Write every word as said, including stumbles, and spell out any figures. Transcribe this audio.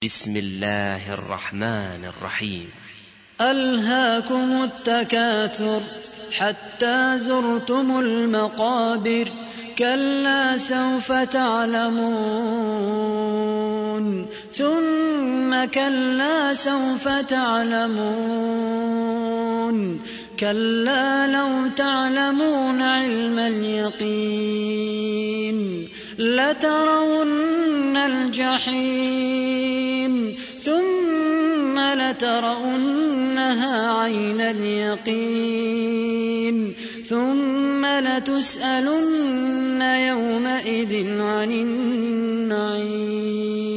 بسم الله الرحمن الرحيم. ألهاكم التكاثر حتى زرتم المقابر كلا سوف تعلمون ثم كلا سوف تعلمون كلا لو تعلمون علم اليقين لترون الجحيم ثم لترونها عين اليقين ثم لتسألن يومئذ عن النعيم.